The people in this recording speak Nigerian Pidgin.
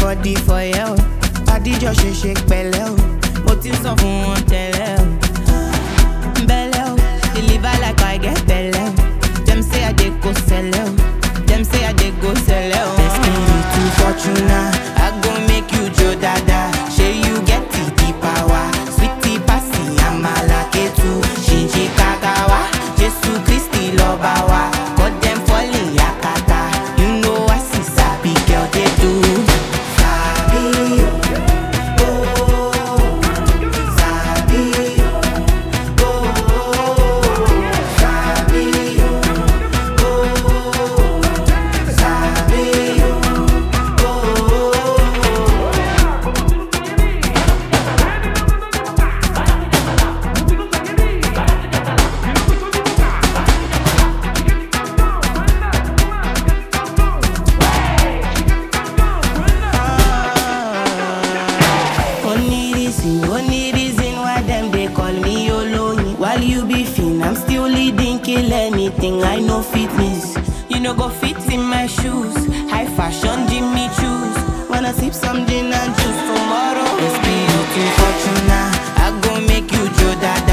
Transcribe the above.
body for you. Body just shake pẹ̀lẹ́ o. Mo ti sọ fún wọn tẹ́lẹ̀ o. Belle o, deliver like I get belle o. Them say I dey go sell o. Them say I dey go sell o. Destiny to Fortuna, I go make you Joe Dada. Shey you get the power, sweetie passy amala ketu, shinji kakawa, Jesu Christi loba wa. Got them falling yakata, you know I see sabi girl they do. Sabi oh, sabi oh, sabi oh, sabi oh. Only reason why them they call me Oloni. While you be fin, I'm still leading, kill anything. I know fitness, you know go fit in my shoes. High fashion, Jimmy choose. Wanna sip some gin and juice tomorrow? It's me looking Fortuna, I go make you Joe Dada.